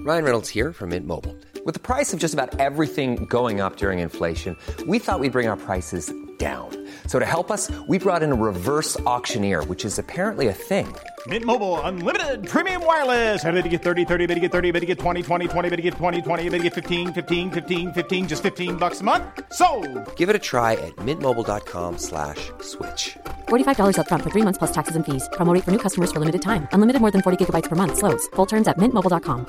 Ryan Reynolds here from Mint Mobile. With the price of just about everything going up during inflation, we thought we'd bring our prices down. So to help us, we brought in a reverse auctioneer, which is apparently a thing. Mint Mobile Unlimited Premium Wireless. How to get 30, 30, bit to get 30, bit to get 20, 20, 20, bit to get 20, 20, bit to get 15, 15, 15, 15, just $15 a month? Sold! Give it a try at mintmobile.com/switch. $45 up front for 3 months plus taxes and fees. Promo rate for new customers for limited time. Unlimited more than 40 gigabytes per month. Slows full terms at mintmobile.com.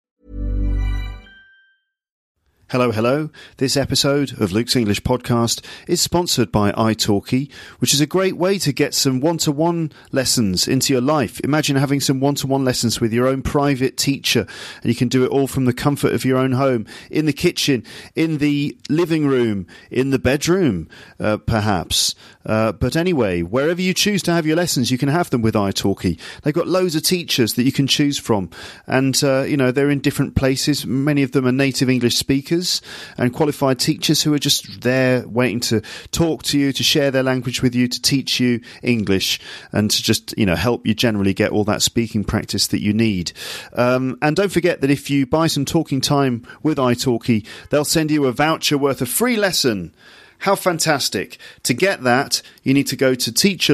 Hello, hello. This episode of Luke's English Podcast is sponsored by italki, which is a great way to get some one-to-one lessons into your life. Imagine having some one-to-one lessons with your own private teacher, and you can do it all from the comfort of your own home, in the kitchen, in the living room, in the bedroom, perhaps. But anyway, wherever you choose to have your lessons, you can have them with italki. They've got loads of teachers that you can choose from, and they're in different places. Many of them are native English speakers and qualified teachers who are just there waiting to talk to you, to share their language with you, to teach you English, and to just help you generally get all that speaking practice that you need. And don't forget that if you buy some talking time with italki, they'll send you a voucher worth a free lesson. How fantastic. To get that, you need to go to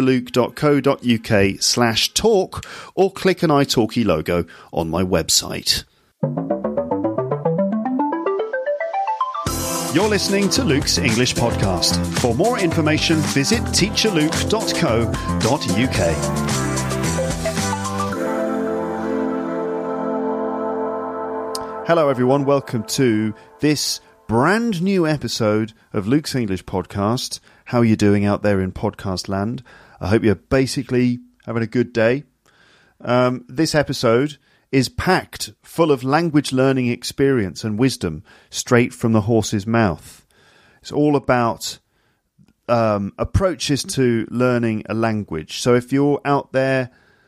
teacherluke.co.uk/talk or click an italki logo on my website. You're listening to Luke's English Podcast. For more information, visit teacherluke.co.uk. Hello everyone, welcome to this brand new episode of Luke's English Podcast. How are you doing out there in podcast land? I hope you're basically having a good day. This episode is packed full of language learning experience and wisdom straight from the horse's mouth. It's all about approaches to learning a language. So if you're out there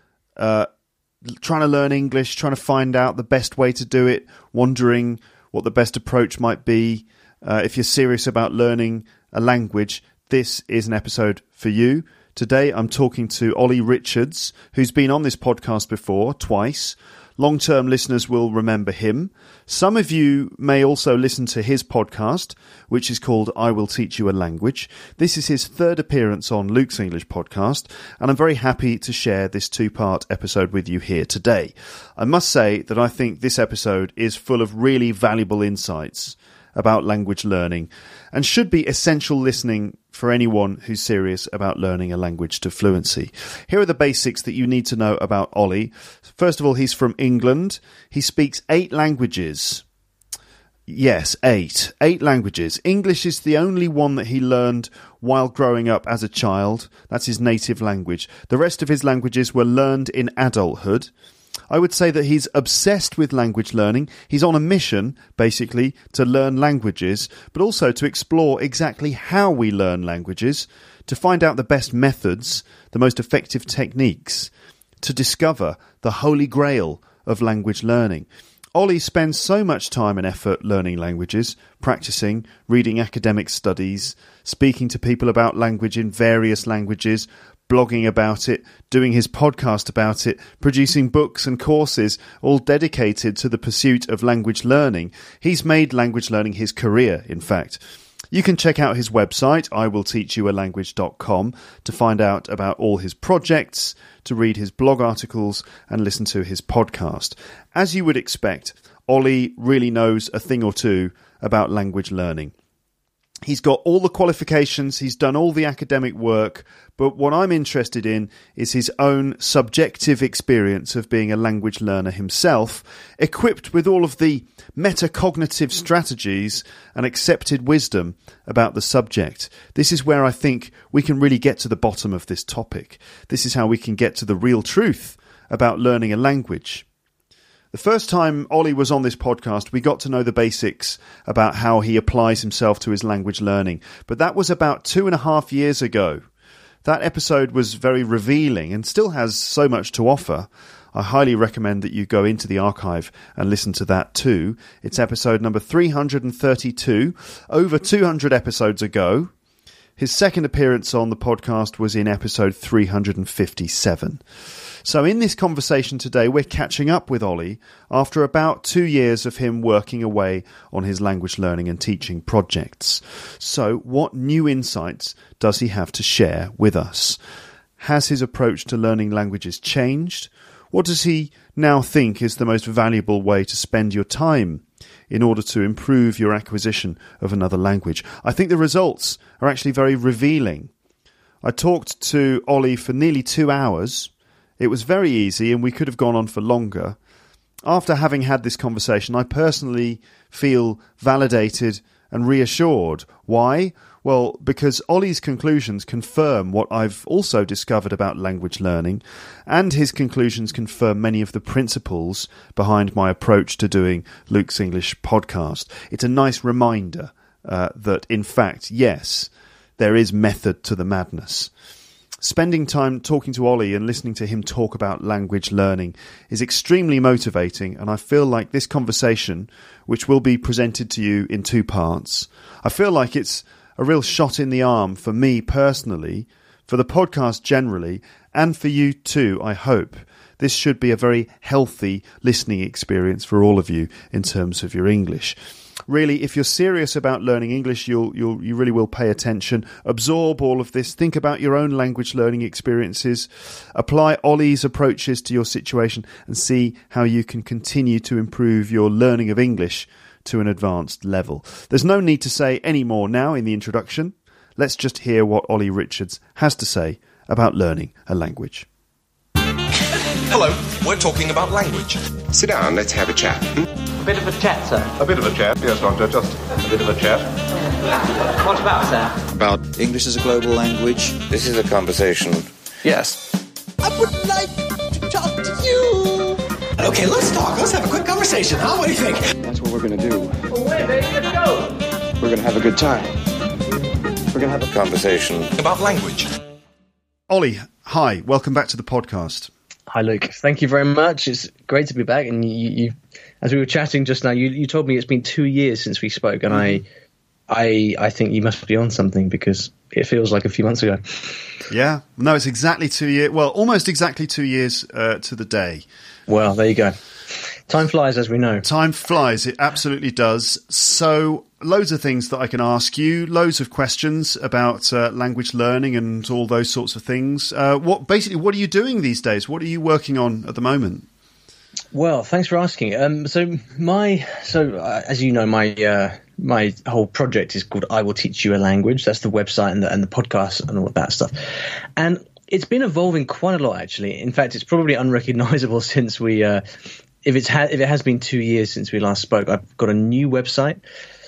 trying to learn English, trying to find out the best way to do it, wondering what the best approach might be, if you're serious about learning a language, this is an episode for you. Today I'm talking to Ollie Richards, who's been on this podcast before, twice. Long-term listeners will remember him. Some of you may also listen to his podcast, which is called I Will Teach You a Language. This is his third appearance on Luke's English Podcast, and I'm very happy to share this two-part episode with you here today. I must say that I think this episode is full of really valuable insights about language learning and should be essential listening for anyone who's serious about learning a language to fluency. Here are the basics that you need to know about Ollie. First of all, he's from England. He speaks 8 languages. Yes, 8. 8 languages. English is the only one that he learned while growing up as a child. That's his native language. The rest of his languages were learned in adulthood. I would say that he's obsessed with language learning. He's on a mission, basically, to learn languages, but also to explore exactly how we learn languages, to find out the best methods, the most effective techniques, to discover the holy grail of language learning. Ollie spends so much time and effort learning languages, practicing, reading academic studies, speaking to people about language in various languages, blogging about it, doing his podcast about it, producing books and courses, all dedicated to the pursuit of language learning. He's made language learning his career, in fact. You can check out his website, iwillteachyoualanguage.com, to find out about all his projects, to read his blog articles, and listen to his podcast. As you would expect, Ollie really knows a thing or two about language learning. He's got all the qualifications, he's done all the academic work, but what I'm interested in is his own subjective experience of being a language learner himself, equipped with all of the metacognitive strategies and accepted wisdom about the subject. This is where I think we can really get to the bottom of this topic. This is how we can get to the real truth about learning a language. The first time Ollie was on this podcast, we got to know the basics about how he applies himself to his language learning. But that was about 2.5 years ago. That episode was very revealing and still has so much to offer. I highly recommend that you go into the archive and listen to that too. It's episode number 332, over 200 episodes ago. His second appearance on the podcast was in episode 357. So in this conversation today, we're catching up with Ollie after about 2 years of him working away on his language learning and teaching projects. So what new insights does he have to share with us? Has his approach to learning languages changed? What does he now think is the most valuable way to spend your time in order to improve your acquisition of another language? I think the results are actually very revealing. I talked to Ollie for nearly 2 hours. It was very easy and we could have gone on for longer. After having had this conversation, I personally feel validated and reassured. Why? Well, because Ollie's conclusions confirm what I've also discovered about language learning, and his conclusions confirm many of the principles behind my approach to doing Luke's English podcast. It's a nice reminder that, in fact, yes, there is method to the madness. Spending time talking to Ollie and listening to him talk about language learning is extremely motivating, and I feel like this conversation, which will be presented to you in 2 parts, I feel like it's a real shot in the arm for me personally, for the podcast generally, and for you too, I hope. This should be a very healthy listening experience for all of you in terms of your English. Really, if you're serious about learning English, you really will pay attention, absorb all of this, think about your own language learning experiences, apply Ollie's approaches to your situation, and see how you can continue to improve your learning of English to an advanced level. There's no need to say any more now in the introduction. Let's just hear what Ollie Richards has to say about learning a language. Hello, we're talking about language. Sit down, let's have a chat. A bit of a chat, sir. A bit of a chat, yes, Doctor, just a bit of a chat. What about, sir? About English as a global language. this is a conversation. Yes. I would like to talk to you. Okay, let's talk. Let's have a quick conversation, huh? What do you think? That's what we're going to do. Away, baby, let's go. We're going to have a good time. We're going to have a Conversation. About language. Ollie, hi, welcome back to the podcast. Hi, Luke. Thank you very much. It's great to be back. And you as we were chatting just now, you told me it's been 2 years since we spoke, and I think you must be on something because it feels like a few months ago. Yeah, no, it's exactly 2 years. Well, almost exactly 2 years to the day. Well, there you go. Time flies, as we know. Time flies. It absolutely does. So, loads of things that I can ask you, loads of questions about language learning and all those sorts of things. What are you doing these days? What are you working on at the moment? Well, thanks for asking. As you know, my whole project is called I Will Teach You a Language. That's the website and the podcast and all of that stuff. And it's been evolving quite a lot, actually. In fact, it's probably unrecognizable since we, if it has been 2 years since we last spoke. I've got a new website,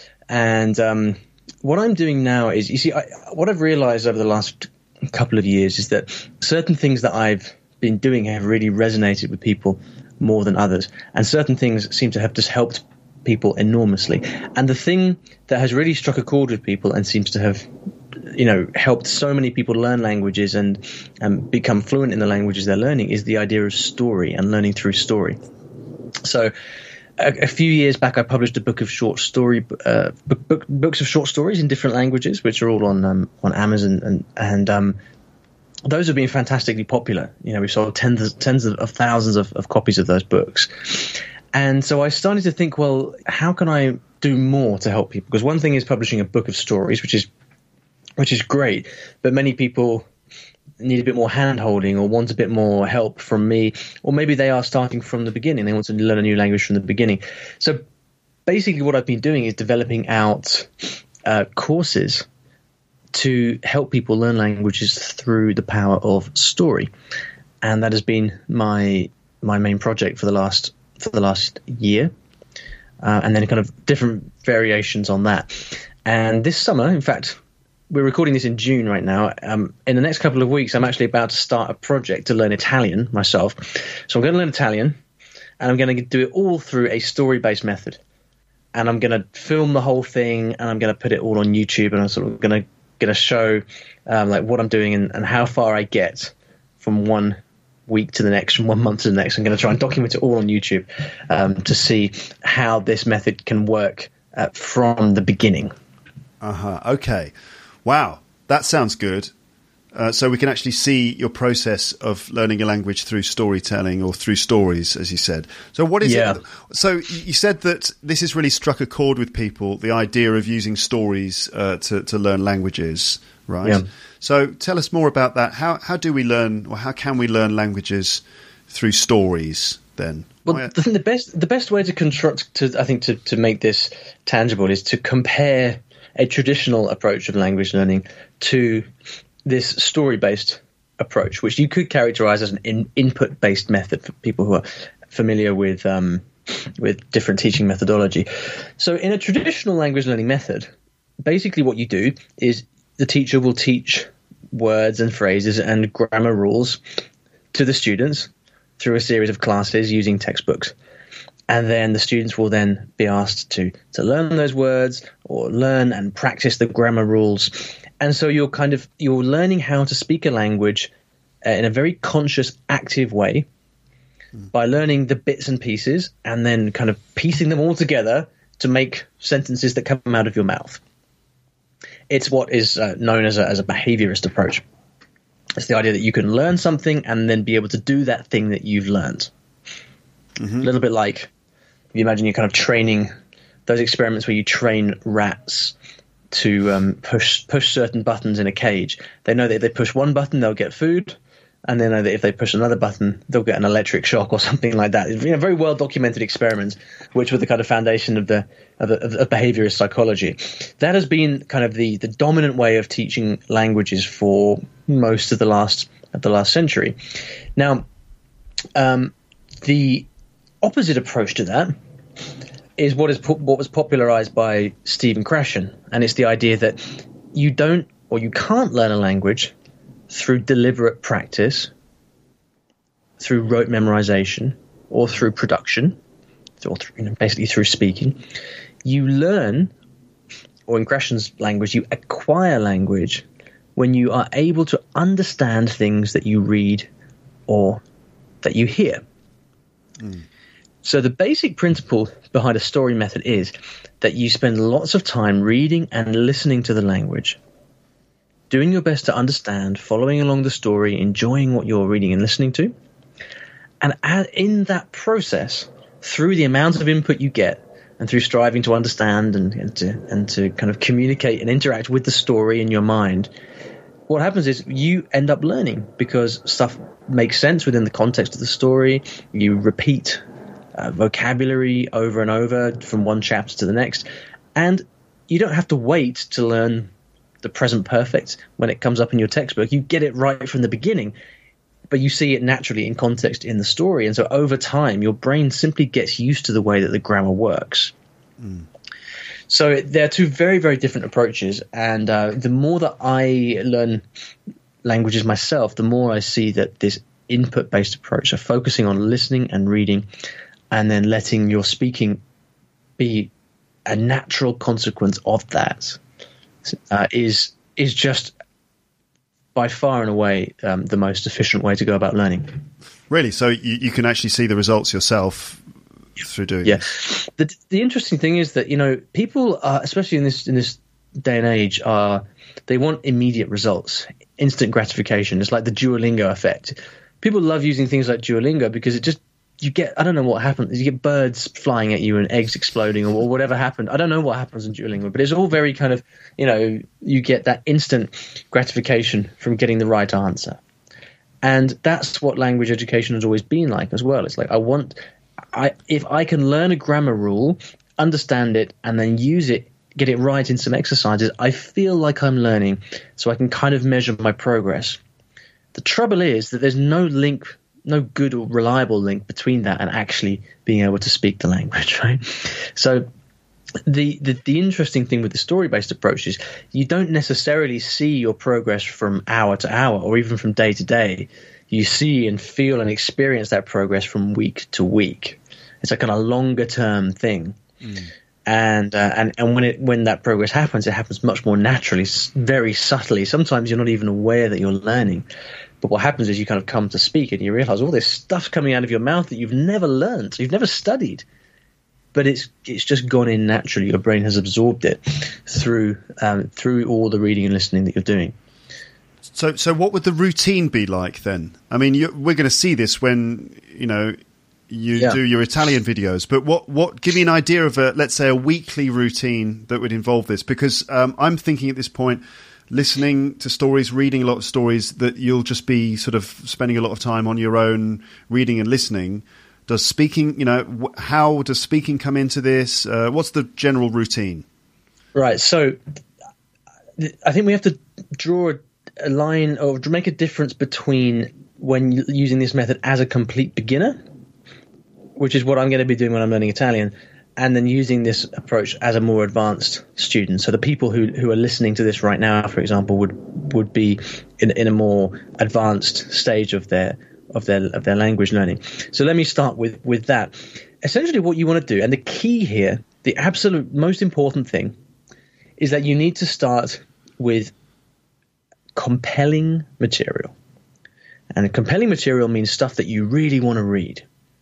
and what I'm doing now is, you see, what I've realized over the last couple of years is that certain things that I've been doing have really resonated with people more than others, and certain things seem to have just helped people enormously. And the thing that has really struck a chord with people and seems to have, helped so many people learn languages and become fluent in the languages they're learning is the idea of story and learning through story. So a few years back, I published a book of short story books of short stories in different languages, which are all on Amazon, and those have been fantastically popular. We sold tens of thousands of copies of those books. And so I started to think, well, how can I do more to help people? Because one thing is publishing a book of stories, which is great, but many people need a bit more hand-holding or want a bit more help from me, or maybe they are starting from the beginning. They want to learn a new language from the beginning. So basically what I've been doing is developing out courses to help people learn languages through the power of story. And that has been my main project for the last year, and then kind of different variations on that. And this summer, in fact, we're recording this in June right now. In the next couple of weeks, I'm actually about to start a project to learn Italian myself. So I'm going to learn Italian, and I'm going to do it all through a story-based method. And I'm going to film the whole thing, and I'm going to put it all on YouTube, and I'm sort of going to show like what I'm doing and how far I get from 1 week to the next, from 1 month to the next. I'm going to try and document it all on YouTube to see how this method can work from the beginning. Okay. Wow. that sounds good. So we can actually see your process of learning a language through storytelling or through stories, as you said. So what is it? So you said that this has really struck a chord with people, the idea of using stories to learn languages, right? Yeah. So tell us more about that. How do we learn, or how can we learn languages through stories then? Well, the best way to construct, to make this tangible is to compare a traditional approach of language learning to this story-based approach, which you could characterize as an input-based method for people who are familiar with different teaching methodology. So in a traditional language learning method, basically what you do is the teacher will teach words and phrases and grammar rules to the students through a series of classes using textbooks. And then the students will then be asked to learn those words or learn and practice the grammar rules. And so you're learning how to speak a language in a very conscious, active way by learning the bits and pieces and then kind of piecing them all together to make sentences that come out of your mouth. It's what is known as a behaviorist approach. It's the idea that you can learn something and then be able to do that thing that you've learned. Mm-hmm. A little bit like, if you imagine you're kind of training those experiments where you train rats to push certain buttons in a cage. They know that if they push one button, they'll get food, and they know that if they push another button, they'll get an electric shock or something like that. Very well documented experiments, which were the kind of foundation of behaviorist psychology. That has been kind of the dominant way of teaching languages for most of the last century. Now, the opposite approach to that is what was popularized by Stephen Krashen, and it's the idea that you can't learn a language through deliberate practice, through rote memorization, or through production, or basically through speaking. You learn, or in Krashen's language, you acquire language when you are able to understand things that you read or that you hear. Mm. So the basic principle behind a story method is that you spend lots of time reading and listening to the language, doing your best to understand, following along the story, enjoying what you're reading and listening to. And in that process, through the amount of input you get and through striving to understand and to kind of communicate and interact with the story in your mind, what happens is you end up learning because stuff makes sense within the context of the story. You repeat vocabulary over and over from one chapter to the next, and you don't have to wait to learn the present perfect when it comes up in your textbook. You get it right from the beginning, but you see it naturally in context in the story, and so over time your brain simply gets used to the way that the grammar works. So there are two very, very different approaches, and the more that I learn languages myself, the more I see that this input-based approach of focusing on listening and reading and then letting your speaking be a natural consequence of that is just by far and away the most efficient way to go about learning. Really? So you can actually see the results yourself through doing this? The interesting thing is that, people, especially in this day and age, they want immediate results, instant gratification. It's like the Duolingo effect. People love using things like Duolingo because you get, I don't know what happens. You get birds flying at you and eggs exploding or whatever happened. I don't know what happens in Duolingo, but it's all very kind of, you get that instant gratification from getting the right answer. And that's what language education has always been like as well. It's like, if I can learn a grammar rule, understand it, and then use it, get it right in some exercises, I feel like I'm learning, so I can kind of measure my progress. The trouble is that there's no good or reliable link between that and actually being able to speak the language, right? So the interesting thing with the story-based approach is you don't necessarily see your progress from hour to hour or even from day to day. You see and feel and experience that progress from week to week. It's a kind of longer-term thing. And when that progress happens, it happens much more naturally, very subtly. Sometimes you're not even aware that you're learning. But what happens is you kind of come to speak and you realize all this stuff's coming out of your mouth that you've never learned, you've never studied. but it's just gone in naturally. Your brain has absorbed it through all the reading and listening that you're doing. So what would the routine be like then? I mean, we're going to see this when you do your Italian videos, but what? Give me an idea of let's say a weekly routine that would involve this, because I'm thinking at this point, listening to stories, reading a lot of stories, that you'll just be sort of spending a lot of time on your own, reading and listening. Does speaking, how does speaking come into this? What's the general routine? Right. So I think we have to draw a line or make a difference between when you're using this method as a complete beginner, which is what I'm going to be doing when I'm learning Italian, and then using this approach as a more advanced student. So the people who are listening to this right now, for example, would be in a more advanced stage of their language learning. So let me start with that. Essentially what you want to do, and the key here, the absolute most important thing, is that you need to start with compelling material. And compelling material means stuff that you really want to read.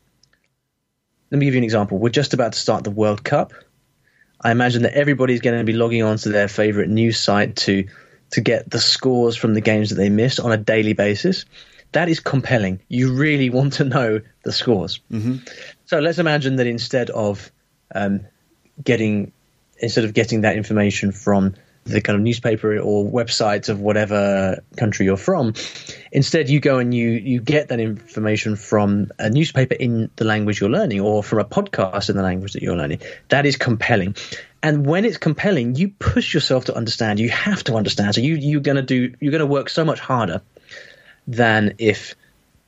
Let me give you an example. We're just about to start the World Cup. I imagine that everybody's going to be logging on to their favorite news site to get the scores from the games that they missed on a daily basis. That is compelling. You really want to know the scores. Mm-hmm. So let's imagine that instead of getting that information from the kind of newspaper or websites of whatever country you're from, instead you go and you get that information from a newspaper in the language you're learning, or from a podcast in the language that you're learning. That is compelling. And when it's compelling, you push yourself to understand. You have to understand. So you're going to work so much harder than if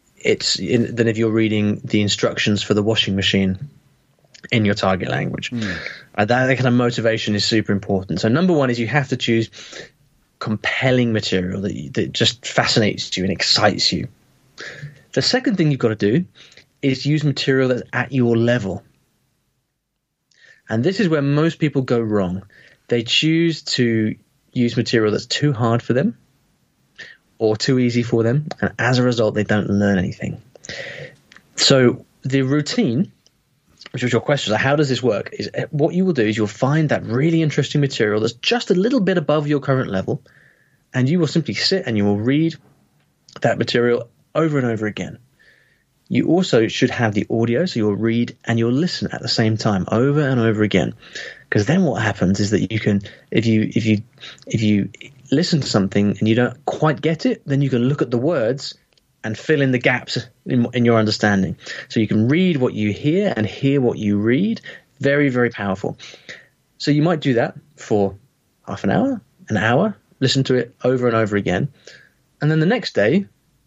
you're reading the instructions for the washing machine in your target language. That kind of motivation is super important. So number one is you have to choose compelling material that just fascinates you and excites you. The second thing you've got to do is use material that's at your level. And this is where most people go wrong. They choose to use material that's too hard for them or too easy for them, and as a result, they don't learn anything. So the routine, which was your question, so how does this work, is what you will do is you'll find that really interesting material that's just a little bit above your current level, and you will simply sit and you will read that material over and over again. You also should have the audio, so you'll read and you'll listen at the same time over and over again, because then what happens is that you can, if you listen to something and you don't quite get it, then you can look at the words and fill in the gaps in your understanding. So you can read what you hear and hear what you read. Very, very powerful. So you might do that for half an hour, listen to it over and over again. And then the next day,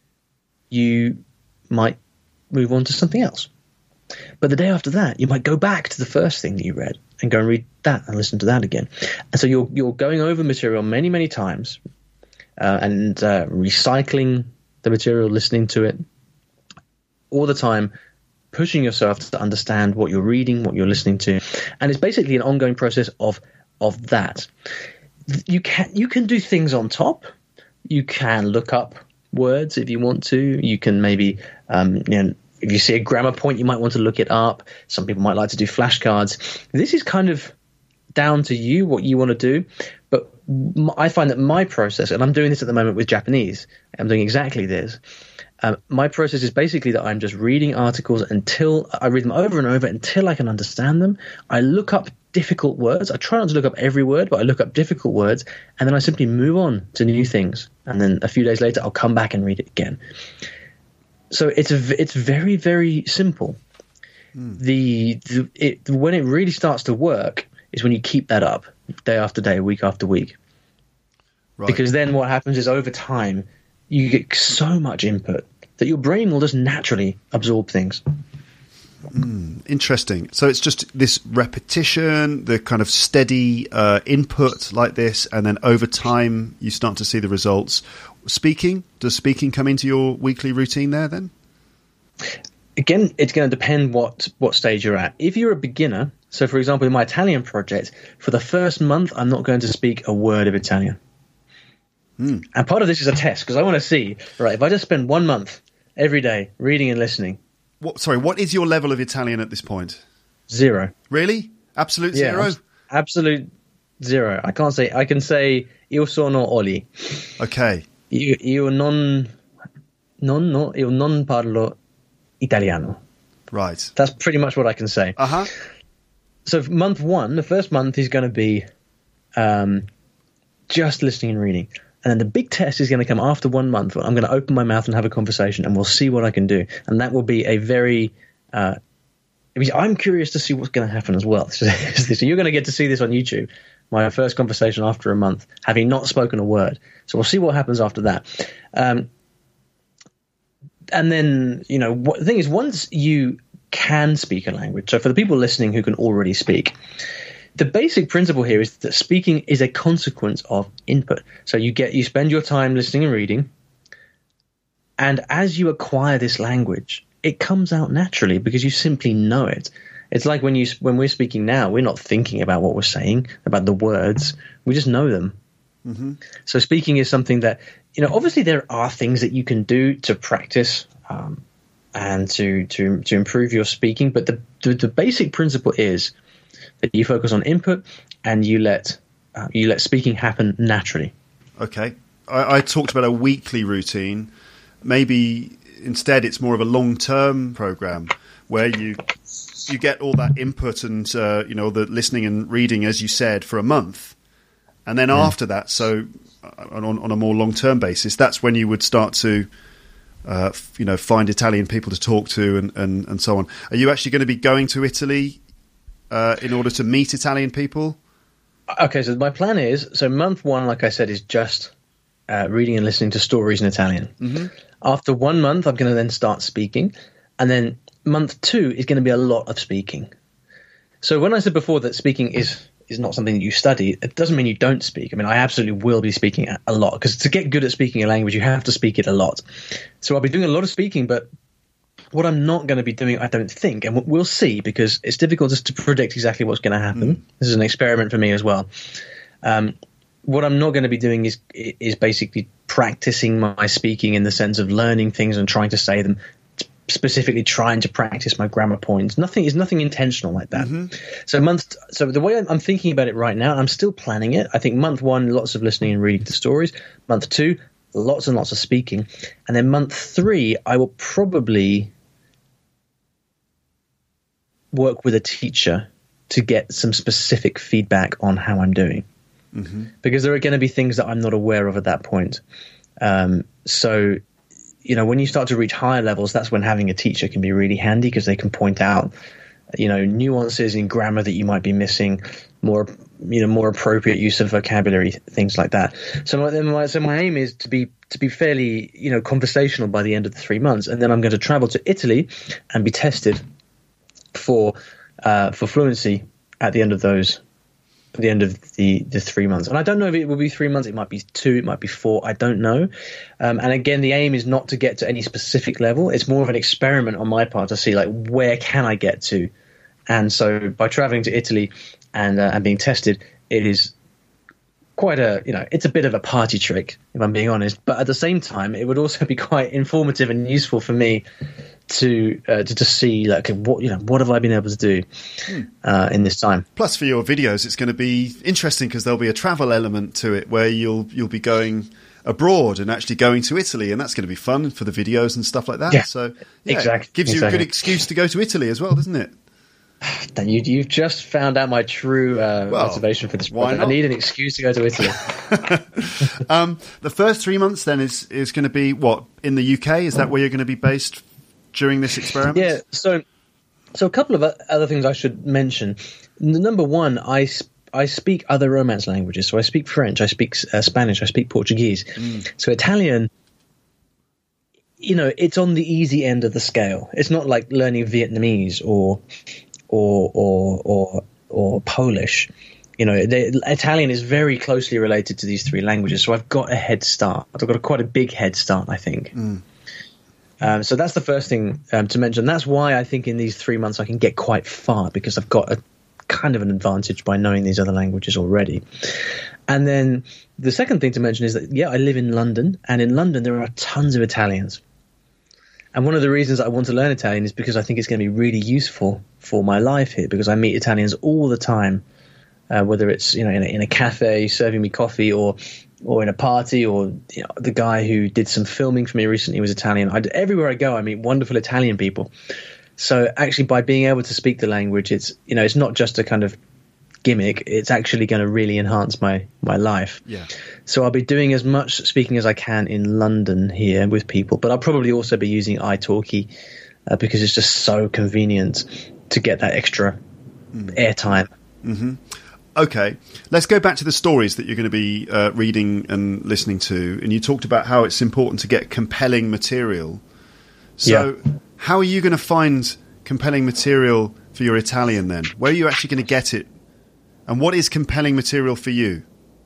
you might move on to something else. But the day after that, you might go back to the first thing that you read and go and read that and listen to that again. And so you're going over material many, many times and recycling the material, listening to it all the time, pushing yourself to understand what you're reading, what you're listening to. And it's basically an ongoing process of that. You can do things on top. You can look up words if you want to. You can maybe, if you see a grammar point, you might want to look it up. Some people might like to do flashcards. This is kind of down to you, what you want to do. But I find that my process, and I'm doing this at the moment with Japanese, I'm doing exactly this. My process is basically that I'm just reading articles until I read them over and over until I can understand them. I look up difficult words. I try not to look up every word, but I look up difficult words, and then I simply move on to new things. And then a few days later, I'll come back and read it again. So it's very, very simple. When it really starts to work is when you keep that up day after day, week after week. Right. Because then what happens is over time, you get so much input that your brain will just naturally absorb things. Interesting. So it's just this repetition, the kind of steady input like this, and then over time you start to see the results. Does speaking come into your weekly routine there then? Again, it's going to depend what stage you're at. If you're a beginner, so for example, in my Italian project, for the first month, I'm not going to speak a word of Italian. And part of this is a test, because I want to see, right, if I just spend 1 month every day reading and listening. What is your level of Italian at this point? Zero. Really? Absolute zero? Absolute zero. I can say io sono Oli. Okay. Io non parlo italiano. Right. That's pretty much what I can say. Uh-huh. So month 1, the first month is going to be just listening and reading. And then the big test is going to come after 1 month. I'm going to open my mouth and have a conversation, and we'll see what I can do. And that will be a very I'm curious to see what's going to happen as well. So you're going to get to see this on YouTube, my first conversation after a month, having not spoken a word. So we'll see what happens after that. And then, the thing is, once you can speak a language, so for the people listening who can already speak, the basic principle here is that speaking is a consequence of input. So you spend your time listening and reading, and as you acquire this language, it comes out naturally because you simply know it. It's like when we're speaking now, we're not thinking about what we're saying, about the words. We just know them. Mm-hmm. So speaking is something that, obviously there are things that you can do to practice and to improve your speaking. But the basic principle is that you focus on input and you let speaking happen naturally. Okay. I talked about a weekly routine. Maybe instead it's more of a long-term program where you get all that input and the listening and reading, as you said, for a month, and then after that, so on a more long-term basis, that's when you would start to find Italian people to talk to and so on. Are you actually going to be going to Italy in order to meet Italian people? Okay, so my plan is, month 1, like I said, is just reading and listening to stories in Italian. Mm-hmm. After 1 month, I'm going to then start speaking. And then month 2 is going to be a lot of speaking. So when I said before that speaking is not something that you study, it doesn't mean you don't speak. I mean, I absolutely will be speaking a lot, because to get good at speaking a language, you have to speak it a lot. So I'll be doing a lot of speaking, but what I'm not going to be doing, I don't think, and we'll see, because it's difficult just to predict exactly what's going to happen. This is an experiment for me as well. What I'm not going to be doing is basically practicing my speaking in the sense of learning things and trying to say them, specifically trying to practice my grammar points. Nothing intentional like that. Mm-hmm. So the way I'm thinking about it right now, I'm still planning it. I think month 1, lots of listening and reading to stories. Month 2, lots and lots of speaking. And then month 3, I will probably work with a teacher to get some specific feedback on how I'm doing. Mm-hmm. Because there are going to be things that I'm not aware of at that point. So, when you start to reach higher levels, that's when having a teacher can be really handy, because they can point out, nuances in grammar that you might be missing, more appropriate use of vocabulary, things like that. So my aim is to be fairly, conversational by the end of the 3 months, and then I'm going to travel to Italy and be tested for fluency at the end of the 3 months. And I don't know if it will be 3 months, it might be 2, it might be 4, I don't know. And again, the aim is not to get to any specific level. It's more of an experiment on my part to see, where can I get to? And so by traveling to Italy and being tested, it is quite it's a bit of a party trick, if I'm being honest. But at the same time, it would also be quite informative and useful for me to see what have I been able to do in this time. Plus, for your videos, it's going to be interesting because there'll be a travel element to it where you'll be going abroad and actually going to Italy, and that's going to be fun for the videos and stuff like that. Yeah, so exactly. It gives you a good excuse to go to Italy as well, doesn't it? You've just found out my true motivation for this project. I need an excuse to go to Italy. The first 3 months then is going to be what, in the UK? Is that where you're going to be based during this experiment? Yeah. So a couple of other things I should mention. Number one, I speak other Romance languages. So I speak French, I speak Spanish, I speak Portuguese. So Italian, it's on the easy end of the scale. It's not like learning Vietnamese or Polish. Italian is very closely related to these 3 languages, so I've got a head start. I've got quite a big head start, I think. So that's the first thing to mention. That's why I think in these 3 months I can get quite far, because I've got a kind of an advantage by knowing these other languages already. And then the second thing to mention is that, I live in London, and in London there are tons of Italians. And one of the reasons I want to learn Italian is because I think it's going to be really useful for my life here, because I meet Italians all the time, whether it's in a cafe serving me coffee or in a party, or the guy who did some filming for me recently was Italian. Everywhere I go, I meet wonderful Italian people. So actually, by being able to speak the language, it's not just a kind of gimmick. It's actually going to really enhance my life. Yeah. So I'll be doing as much speaking as I can in London here with people, but I'll probably also be using italki because it's just so convenient to get that extra airtime. Mm-hmm. Okay, let's go back to the stories that you're going to be reading and listening to. And you talked about how it's important to get compelling material. So how are you going to find compelling material for your Italian then? Where are you actually going to get it? And what is compelling material for you?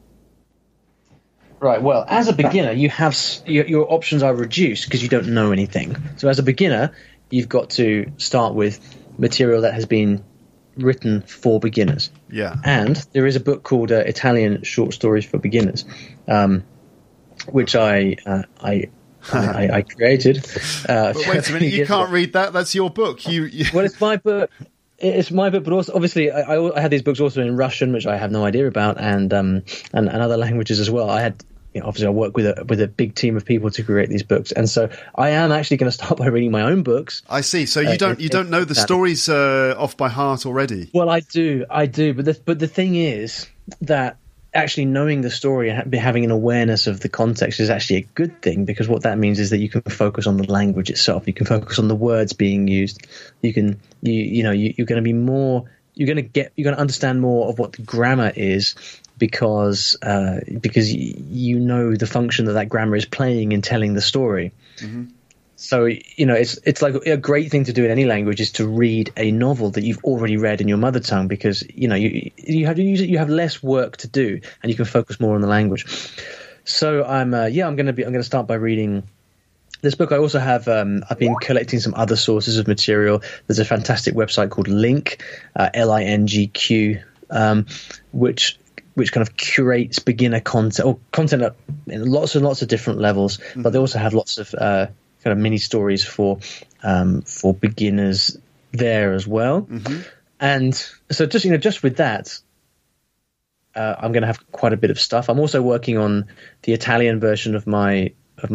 Right, well, as a beginner, you have your options are reduced because you don't know anything. So as a beginner, you've got to start with material that has been written for beginners. Yeah. And there is a book called Italian Short Stories for Beginners, which I created. But wait a minute, you can't read that. That's your book. You... Well, it's my book. It's my book, but also obviously I had these books also in Russian, which I have no idea about, and other languages as well. I had obviously I work with a big team of people to create these books, and so I am actually going to start by reading my own books. I see. So you don't know the stories off by heart already. Well, I do, but the thing is that actually knowing the story and having an awareness of the context is actually a good thing, because what that means is that you can focus on the language itself. You can focus on the words being used. You're going to be more. You're going to understand more of what the grammar is, because you know the function that grammar is playing in telling the story. Mm-hmm. So it's like a great thing to do in any language is to read a novel that you've already read in your mother tongue, because you have to use it. You have less work to do, and you can focus more on the language. So I'm going to start by reading this book. I also have I've been collecting some other sources of material. There's a fantastic website called Lingq, LINGQ, which kind of curates beginner content or content at lots and lots of different levels. Mm-hmm. But they also have lots of kind of mini stories for beginners there as well. Mm-hmm. And so just with that, I'm going to have quite a bit of stuff. I'm also working on the Italian version of my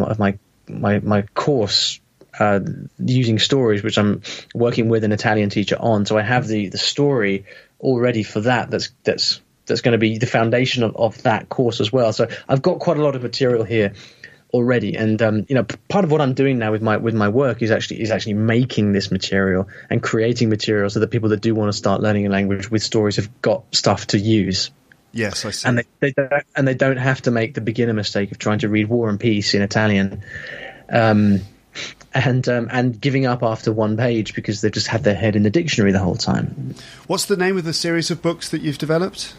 course using stories, which I'm working with an Italian teacher on. So I have the story already for that. That's going to be the foundation of that course as well. So I've got quite a lot of material here already, and part of what I'm doing now with my work is actually making this material and creating material so that people that do want to start learning a language with stories have got stuff to use. Yes, I see. And they don't have to make the beginner mistake of trying to read War and Peace in Italian, and giving up after one page because they've just had their head in the dictionary the whole time. What's the name of the series of books that you've developed?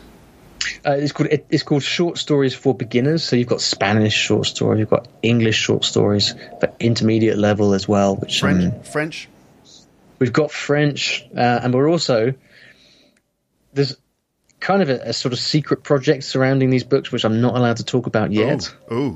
It's called Short Stories for Beginners. So you've got Spanish short stories, you've got English short stories for intermediate level as well. Which French. We've got French, and we're also there's kind of a sort of secret project surrounding these books, which I'm not allowed to talk about yet.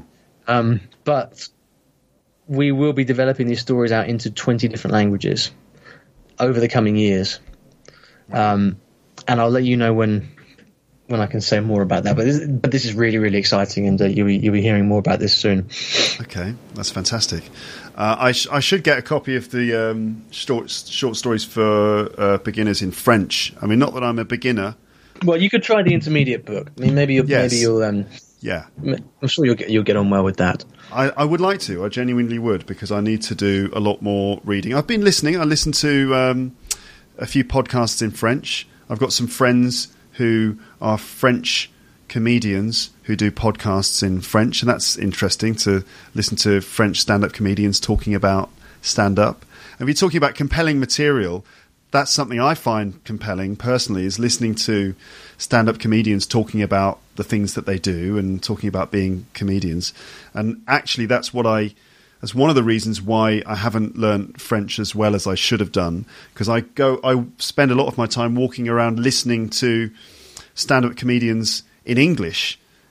But we will be developing these stories out into 20 different languages over the coming years, and I'll let you know when I can say more about that. But this is really, really exciting, and you'll be hearing more about this soon. Okay, that's fantastic. I should get a copy of the short stories for beginners in French. I mean, not that I'm a beginner. Well, you could try the intermediate book. I mean, maybe you'll yeah. I'm sure you'll get on well with that. I would like to. I genuinely would, because I need to do a lot more reading. I've been listening. I listened to a few podcasts in French. I've got some friends who are French comedians who do podcasts in French, and that's interesting to listen to French stand-up comedians talking about stand-up. And if you're talking about compelling material, that's something I find compelling personally, is listening to stand-up comedians talking about the things that they do and talking about being comedians. And actually that's one of the reasons why I haven't learned French as well as I should have done, because I spend a lot of my time walking around listening to stand-up comedians in English,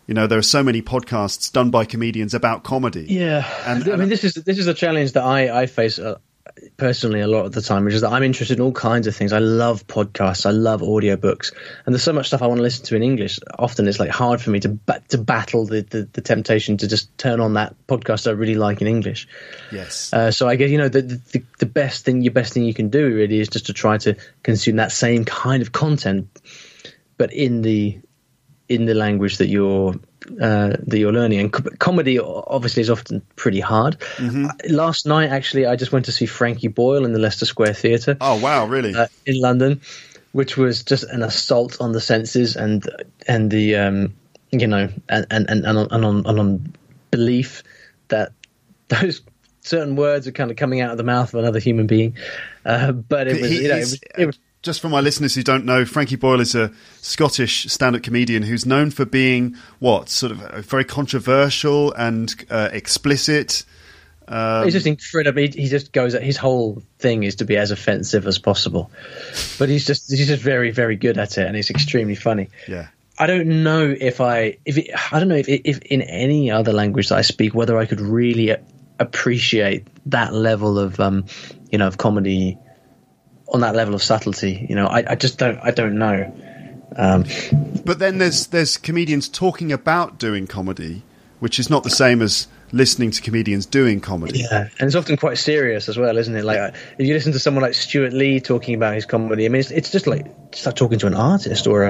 You know, there are so many podcasts done by comedians about comedy. Yeah, and I mean, this is a challenge that I face personally a lot of the time, which is that I'm interested in all kinds of things. I love podcasts, I love audiobooks, and there's so much stuff I want to listen to in English. Often it's like hard for me to battle the temptation to just turn on that podcast I really like in English. Yes. So I guess, you know, the best thing you can do really is just to try to consume that same kind of content, but in the language that you're learning. And comedy obviously is often pretty hard. Last night, actually, I just went to see Frankie Boyle in the Leicester Square Theatre. Oh wow, really? In London, which was just an assault on the senses and the you know, and on belief that those certain words are kind of coming out of the mouth of another human being. But it was, it was. Just for my listeners who don't know, Frankie Boyle is a Scottish stand-up comedian who's known for being sort of very controversial and explicit. He's just incredible. He just goes. His whole thing is to be as offensive as possible, but he's just very, very good at it, and it's extremely funny. Yeah. I don't know if in any other language that I speak, whether I could really appreciate that level of of comedy. On that level of subtlety, you know, I just don't know. But then there's comedians talking about doing comedy, which is not the same as listening to comedians doing comedy. Yeah, and it's often quite serious as well, isn't it? Like if you listen to someone like Stuart Lee talking about his comedy, I mean, it's just like talking to an artist or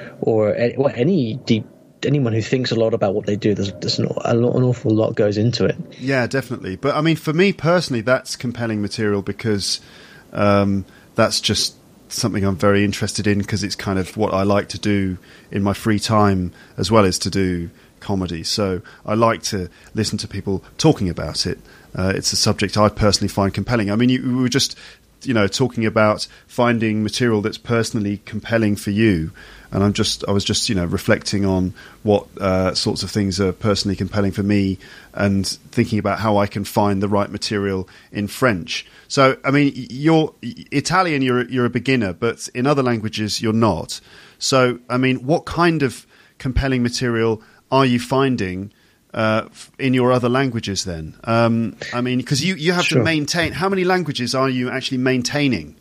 anyone who thinks a lot about what they do. There's an awful lot goes into it. Yeah, definitely. But I mean, for me personally, that's compelling material because. That's just something I'm very interested in because it's kind of what I like to do in my free time as well as to do comedy. So I like to listen to people talking about it. It's a subject I personally find compelling. I mean, we were just, talking about finding material that's personally compelling for you. And I was just reflecting on what sorts of things are personally compelling for me and thinking about how I can find the right material in French. So, I mean, you're Italian, you're a beginner, but in other languages you're not. So, I mean, what kind of compelling material are you finding in your other languages then? I mean, because you have to maintain. How many languages are you actually maintaining?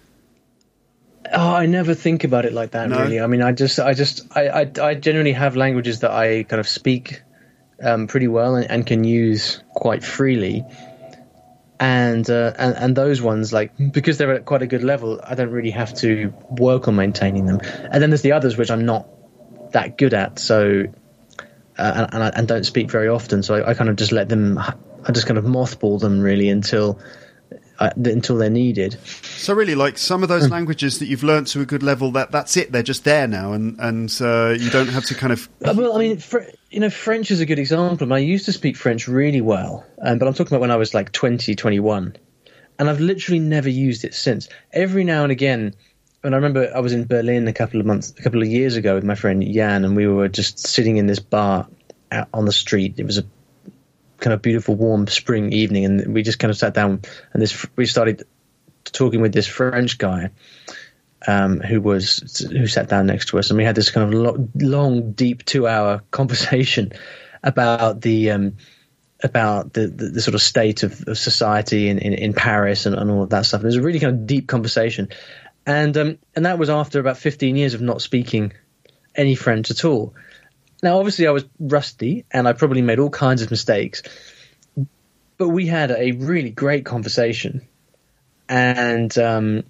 Oh, I never think about it like that, really. I mean, I generally have languages that I kind of speak pretty well and can use quite freely. And those ones, like, because they're at quite a good level, I don't really have to work on maintaining them. And then there's the others which I'm not that good at, so and don't speak very often. So I kind of just let them. I just kind of mothball them really until they're needed. So really, like some of those languages that you've learnt to a good level, that's it. They're just there now, and you don't have to kind of. Well, I mean, French is a good example. I used to speak French really well, but I'm talking about when I was like 20, 21, and I've literally never used it since. Every now and again, and I remember I was in Berlin a couple of years ago with my friend Jan, and we were just sitting in this bar out on the street. It was a kind of beautiful, warm spring evening, and we just kind of sat down, and we started talking with this French guy who sat down next to us, and we had this kind of long, deep 2-hour conversation about the sort of state of society in Paris and all of that stuff. And it was a really kind of deep conversation, and that was after about 15 years of not speaking any French at all. Now, obviously, I was rusty, and I probably made all kinds of mistakes, but we had a really great conversation, and so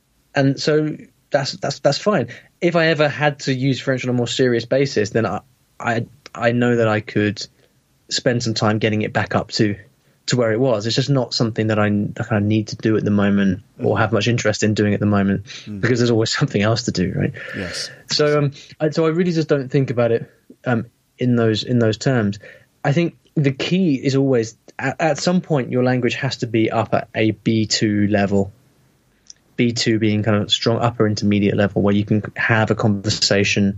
that's fine. If I ever had to use French on a more serious basis, then I know that I could spend some time getting it back up to where it was. It's just not something that I kind of need to do at the moment or have much interest in doing at the moment because there's always something else to do, right? Yes. So I really just don't think about it in those terms. I think the key is always at some point your language has to be up at a B2 level. B2 being kind of strong upper intermediate level where you can have a conversation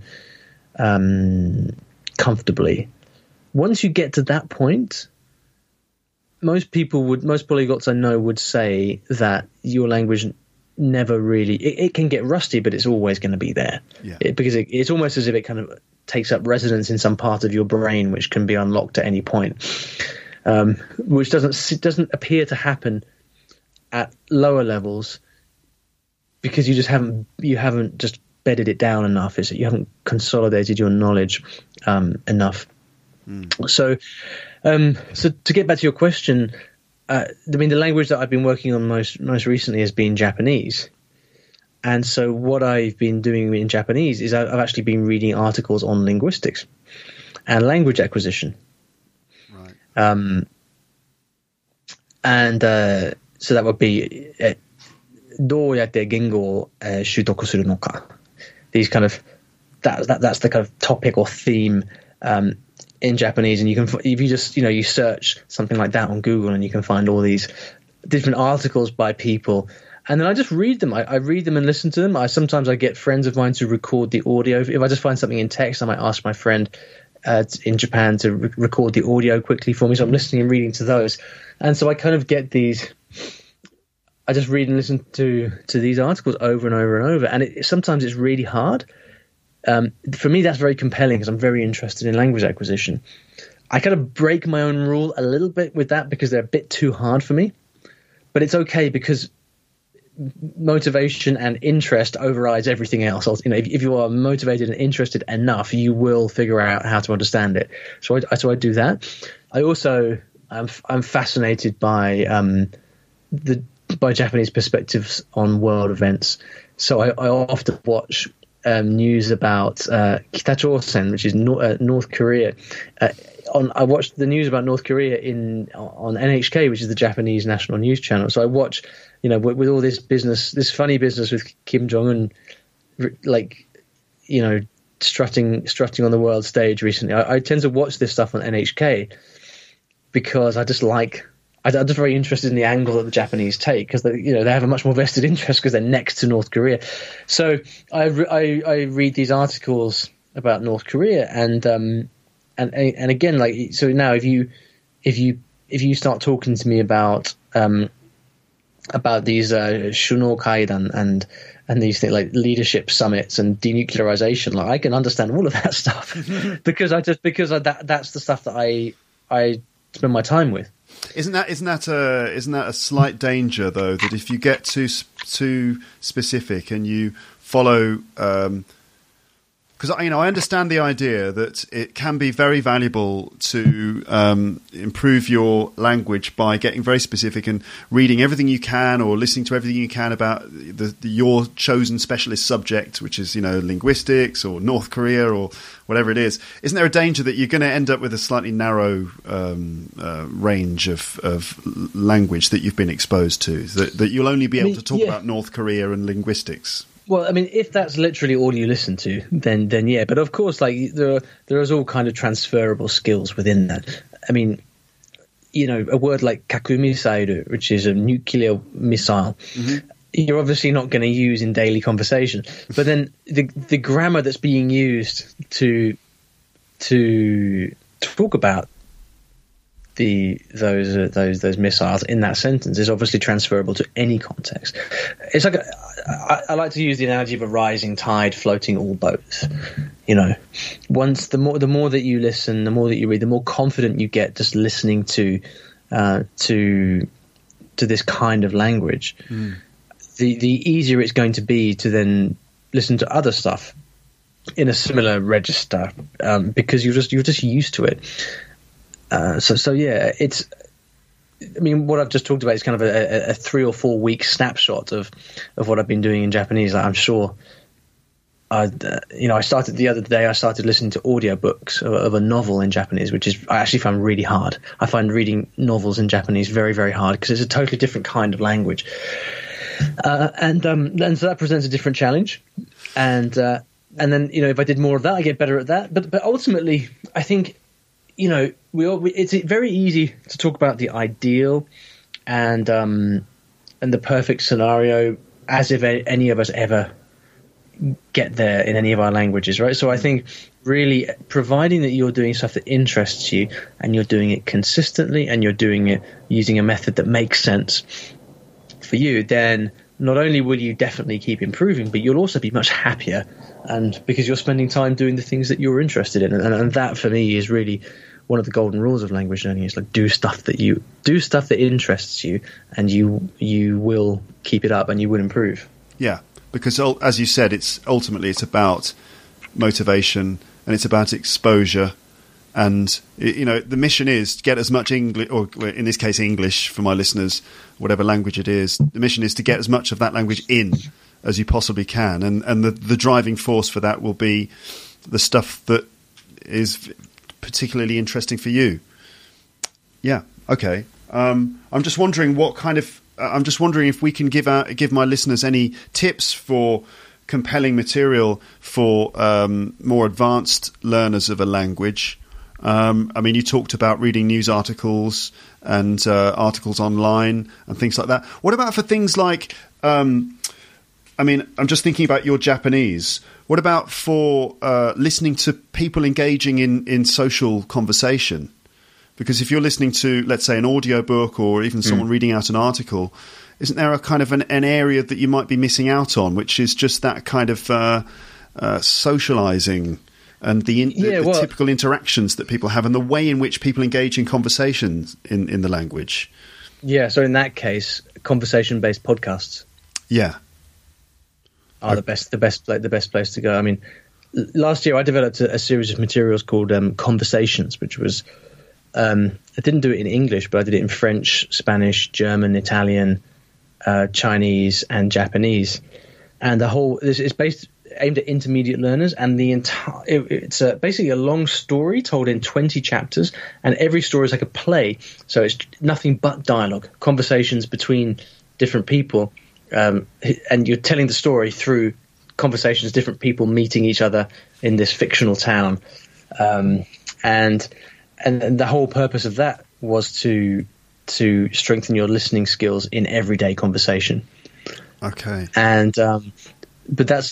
comfortably. Once you get to that point, most polyglots I know would say that your language never really it can get rusty, but it's always going to be there. Yeah. Because it's almost as if it kind of takes up residence in some part of your brain, which can be unlocked at any point, which doesn't appear to happen at lower levels because you haven't just bedded it down enough. You haven't consolidated your knowledge enough. So to get back to your question, the language that I've been working on most recently has been Japanese. And so what I've been doing in Japanese is I've actually been reading articles on linguistics and language acquisition. Right. So that would be どうやって言語を習得するのか. These kind of that's the kind of topic or theme in Japanese, and you can, if you just you search something like that on Google, and you can find all these different articles by people, and then I just read them. I read them and listen to them. Sometimes I get friends of mine to record the audio. If I just find something in text, I might ask my friend in Japan to record the audio quickly for me. So I'm listening and reading to those, and so I kind of get these. I just read and listen to these articles over and over and over, and sometimes it's really hard. For me, that's very compelling because I'm very interested in language acquisition. I kind of break my own rule a little bit with that because they're a bit too hard for me, but it's okay because motivation and interest overrides everything else. If you are motivated and interested enough, you will figure out how to understand it. So I do that. I also I'm fascinated by Japanese perspectives on world events. So I often watch news about Kitachosen, which is North Korea. I watched the news about North Korea on NHK, which is the Japanese national news channel. So I watch, with all this funny business with Kim Jong-un, strutting on the world stage recently. I tend to watch this stuff on NHK because I'm just very interested in the angle that the Japanese take, because they have a much more vested interest because they're next to North Korea. So I read these articles about North Korea, and again, so now if you start talking to me about these Shuno Kaidan and these things like leadership summits and denuclearization, I can understand all of that stuff because that's the stuff that I spend my time with. Isn't that a slight danger though, that if you get too specific and you follow, because I understand the idea that it can be very valuable to improve your language by getting very specific and reading everything you can or listening to everything you can about your chosen specialist subject, which is linguistics or North Korea or whatever it is. Isn't there a danger that you're going to end up with a slightly narrow range of language that you've been exposed to, that you'll only be able to talk about North Korea and linguistics? Well, if that's literally all you listen to, then yeah. But of course, there is all kind of transferable skills within that. A word like kakumisairu, which is a nuclear missile, you're obviously not going to use in daily conversation. But then the grammar that's being used to talk about those missiles in that sentence is obviously transferable to any context. It's like I like to use the analogy of a rising tide floating all boats. Once the more that you listen, the more that you read, the more confident you get just listening to this kind of language. The easier it's going to be to then listen to other stuff in a similar register, because you're just used to it. So yeah, it's. What I've just talked about is kind of a 3 or 4 week snapshot of what I've been doing in Japanese. I'm sure. I started the other day. I started listening to audiobooks of a novel in Japanese, which I actually found really hard. I find reading novels in Japanese very, very hard because it's a totally different kind of language, and so that presents a different challenge. And then if I did more of that, I get better at that. But ultimately, I think. It's very easy to talk about the ideal and the perfect scenario as if any of us ever get there in any of our languages, right? So I think really providing that you're doing stuff that interests you and you're doing it consistently and you're doing it using a method that makes sense for you, then not only will you definitely keep improving, but you'll also be much happier and because you're spending time doing the things that you're interested in, and that for me is really one of the golden rules of language learning. Is like do stuff that interests you, and you will keep it up and you will improve. Yeah, because as you said, it's about motivation and it's about exposure. And, the mission is to get as much English, or in this case English for my listeners, whatever language it is, the mission is to get as much of that language in as you possibly can. And the driving force for that will be the stuff that is particularly interesting for you. Yeah, okay. I'm just wondering if we can give my listeners any tips for compelling material for more advanced learners of a language. You talked about reading news articles and articles online and things like that. What about for things like, I'm just thinking about your Japanese. What about for listening to people engaging in social conversation? Because if you're listening to, let's say, an audiobook or even someone reading out an article, isn't there a kind of an area that you might be missing out on, which is just that kind of socializing and the typical interactions that people have and the way in which people engage in conversations in the language? Yeah, so in that case, conversation-based podcasts are the best place to go. I mean, last year I developed a series of materials called Conversations, which was I didn't do it in English, but I did it in French, Spanish, German, Italian, Chinese, and Japanese. And it's aimed at intermediate learners, and it's basically a long story told in 20 chapters, and every story is like a play, so it's nothing but dialogue, conversations between different people, and you're telling the story through conversations, different people meeting each other in this fictional town, and the whole purpose of that was to strengthen your listening skills in everyday conversation. Okay. And but I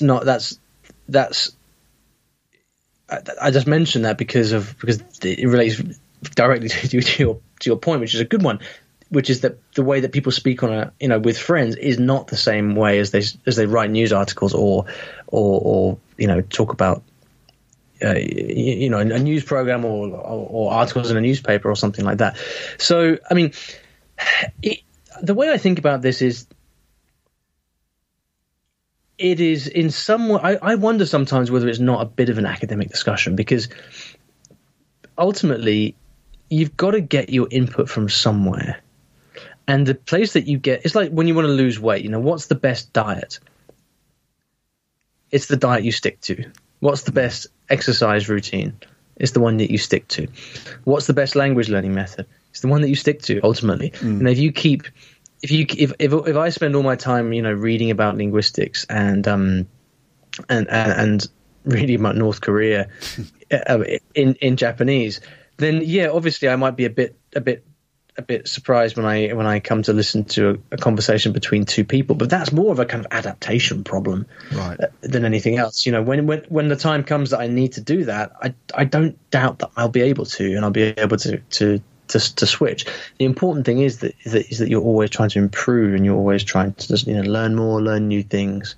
just mentioned that because it relates directly to your point, which is a good one, which is that the way that people speak with friends is not the same way as they write news articles or talk about a news program or articles in a newspaper or something like that. So I mean, the way I think about this is, it is in some way, I wonder sometimes whether it's not a bit of an academic discussion, because ultimately you've got to get your input from somewhere. And the place that you get, it's like when you want to lose weight, what's the best diet? It's the diet you stick to. What's the best exercise routine? It's the one that you stick to. What's the best language learning method? It's the one that you stick to ultimately. And if you keep... If I spend all my time, reading about linguistics and reading about North Korea in Japanese, then obviously I might be a bit surprised when I come to listen to a conversation between two people. But that's more of a kind of adaptation problem, right, than anything else. When the time comes that I need to do that, I don't doubt that I'll be able to, and I'll be able to switch. The important thing is that you're always trying to improve, and you're always trying to just learn more, learn new things.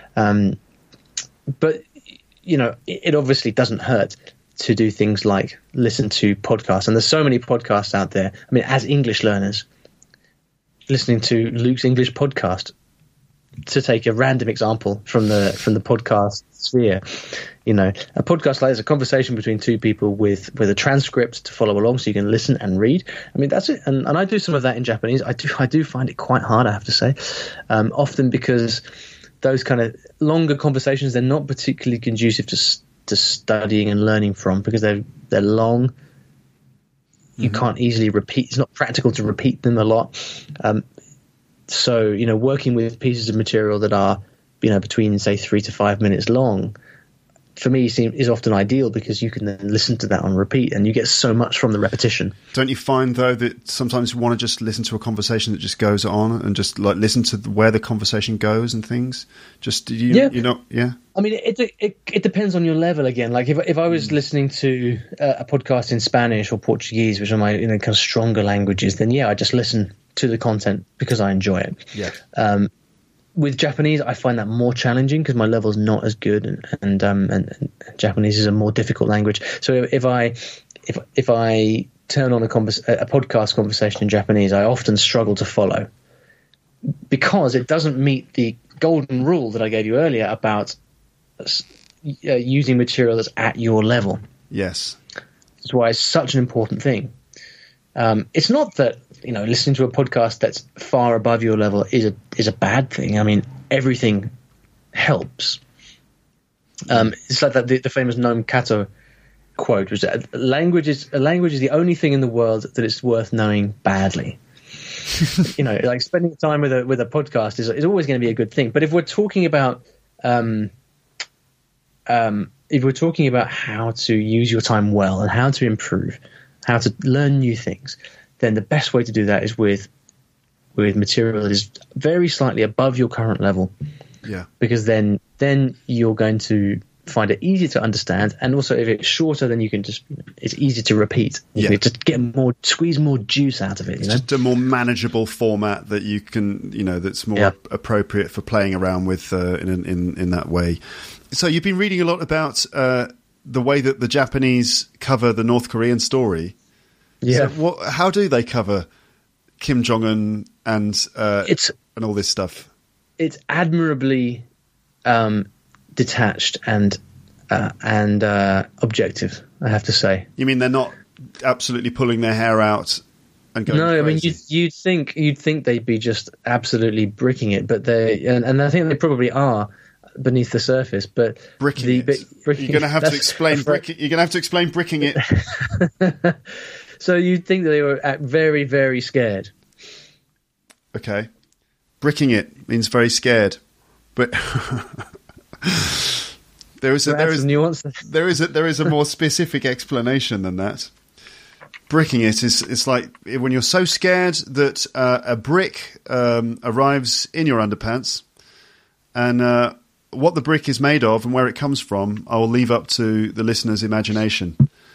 But it obviously doesn't hurt to do things like listen to podcasts, and there's so many podcasts out there. I mean, as English learners, listening to Luke's English podcast, to take a random example from the podcast sphere, a podcast like this, a conversation between two people with a transcript to follow along so you can listen and read. I mean, that's it. And I do some of that in Japanese. I do find it quite hard, I have to say, often because those kind of longer conversations, they're not particularly conducive to studying and learning from, because they're long. You can't easily repeat. It's not practical to repeat them a lot. So, working with pieces of material that are, between, say, 3 to 5 minutes long, for me is often ideal, because you can then listen to that on repeat and you get so much from the repetition. Don't you find, though, that sometimes you want to just listen to a conversation that just goes on and just listen to where the conversation goes and things? Yeah. I mean, it depends on your level again. Like if I was listening to a podcast in Spanish or Portuguese, which are my kind of stronger languages, then I just listen to the content because I enjoy it. Yeah. with Japanese, I find that more challenging because my level's not as good, and Japanese is a more difficult language. So if I turn on a podcast conversation in Japanese, I often struggle to follow because it doesn't meet the golden rule that I gave you earlier about using material that's at your level. Yes, that's why it's such an important thing. It's not that listening to a podcast that's far above your level is a bad thing. I mean, everything helps. It's like that the famous Noam Kato quote was that a language is the only thing in the world that it's worth knowing badly. Like spending time with a podcast is always going to be a good thing. But if we're talking about how to use your time well and how to improve, how to learn new things, then the best way to do that is with material that is very slightly above your current level. Yeah. Because then you're going to find it easier to understand, and also if it's shorter, then you can it's easy to repeat. You can just squeeze more juice out of it. It's just a more manageable format that you can, that's more appropriate for playing around with in that way. So you've been reading a lot about the way that the Japanese cover the North Korean story. Yeah. So how do they cover Kim Jong-un and all this stuff? It's admirably detached and objective, I have to say. You mean they're not absolutely pulling their hair out and going crazy? I mean you'd think they'd be just absolutely bricking it, but and I think they probably are beneath the surface. But bricking it. You're going to have to explain bricking. You're going to have to explain bricking it. So you'd think that they were very, very scared. Okay, bricking it means very scared, but there is a more specific explanation than that. Bricking it is like when you're so scared that a brick arrives in your underpants, and what the brick is made of and where it comes from, I will leave up to the listener's imagination.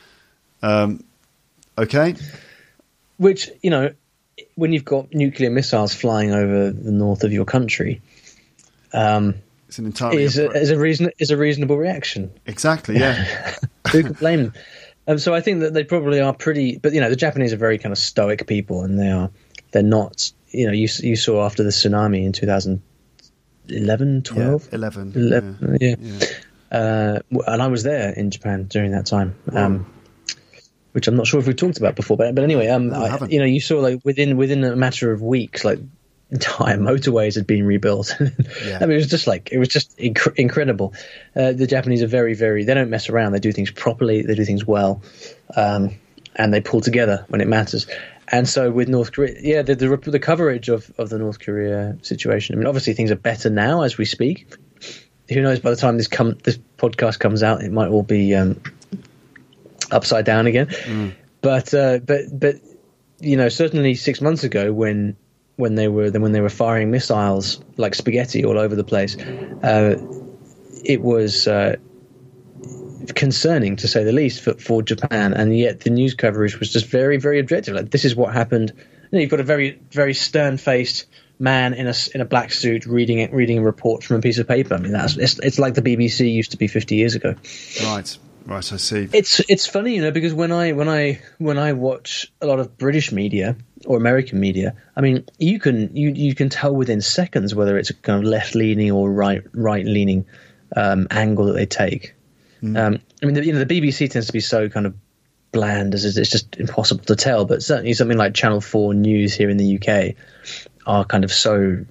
Okay? Which, when you've got nuclear missiles flying over the north of your country, it's an entirely is a reasonable reaction. Exactly, yeah. Who could blame them? So I think that they probably are pretty, but the Japanese are very kind of stoic people, and they're not. You saw after the tsunami in 2011, 12, 11, yeah. And I was there in Japan during that time. Which I'm not sure if we talked about before, but anyway, you saw like within a matter of weeks, like entire motorways had been rebuilt. Yeah. I mean, it was just incredible. The Japanese are very, very, they don't mess around. They do things properly. They do things well, and they pull together when it matters. And so with North Korea, the coverage of the North Korea situation. I mean, obviously things are better now as we speak. Who knows? By the time this podcast comes out, it might all be upside down again. But certainly 6 months ago when they were firing missiles like spaghetti all over the place, it was concerning to say the least for Japan, and yet the news coverage was just very, very objective. Like, this is what happened. You've got a very, very stern-faced man in a black suit reading a report from a piece of paper. I mean, it's like the BBC used to be 50 years ago. Right, I see. It's funny, because when I watch a lot of British media or American media, I mean, you can tell within seconds whether it's a kind of left leaning or right leaning angle that they take. I mean, the BBC tends to be so kind of bland as it's just impossible to tell. But certainly something like Channel 4 News here in the UK are kind of so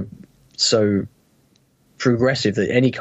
progressive that any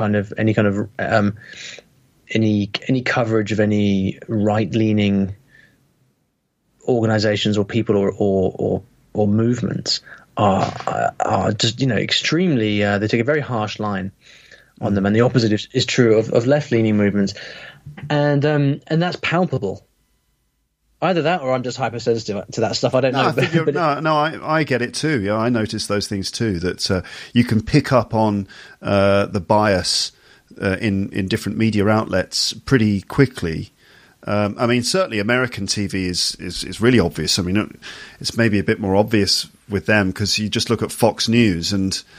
coverage of any right-leaning organizations or people or movements are just extremely. They take a very harsh line on them, and the opposite is true of left-leaning movements, and that's palpable. Either that, or I'm just hypersensitive to that stuff. I don't know. I get it too. Yeah, I notice those things too. That you can pick up on the bias in different media outlets pretty quickly. I mean, certainly American TV is really obvious. I mean, it's maybe a bit more obvious with them because you just look at Fox News and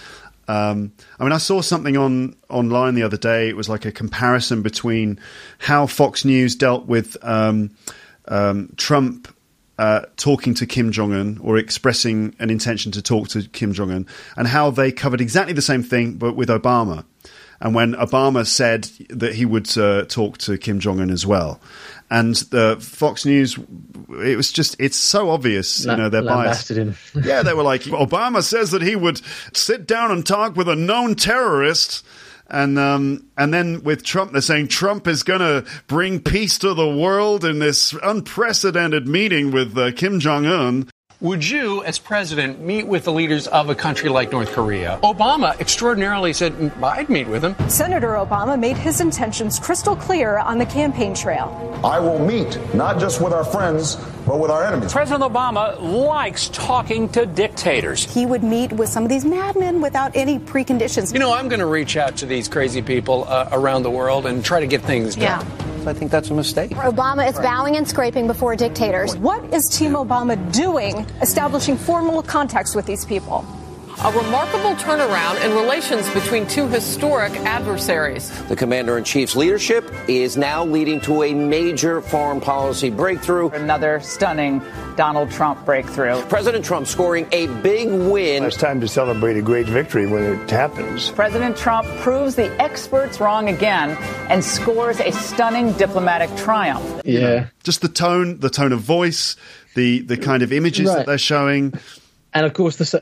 I mean, I saw something online the other day. It was like a comparison between how Fox News dealt with Trump talking to Kim Jong-un or expressing an intention to talk to Kim Jong-un, and how they covered exactly the same thing but with Obama. And when Obama said that he would talk to Kim Jong-un as well. And the Fox News, it's so obvious, they're biased. Yeah, they were like, Obama says that he would sit down and talk with a known terrorist. And then with Trump, they're saying Trump is going to bring peace to the world in this unprecedented meeting with Kim Jong-un. Would you, as president, meet with the leaders of a country like North Korea? Obama extraordinarily said, I'd meet with him. Senator Obama made his intentions crystal clear on the campaign trail. I will meet not just with our friends, but with our enemies. President Obama likes talking to dictators. He would meet with some of these madmen without any preconditions. I'm going to reach out to these crazy people around the world and try to get things done. Yeah. I think that's a mistake. Obama is bowing and scraping before dictators. What is Team Obama doing establishing formal contacts with these people? A remarkable turnaround in relations between two historic adversaries. The commander-in-chief's leadership is now leading to a major foreign policy breakthrough. Another stunning Donald Trump breakthrough. President Trump scoring a big win. It's time to celebrate a great victory when it happens. President Trump proves the experts wrong again and scores a stunning diplomatic triumph. Yeah. Just the tone of voice, the kind of images that they're showing. And of course, the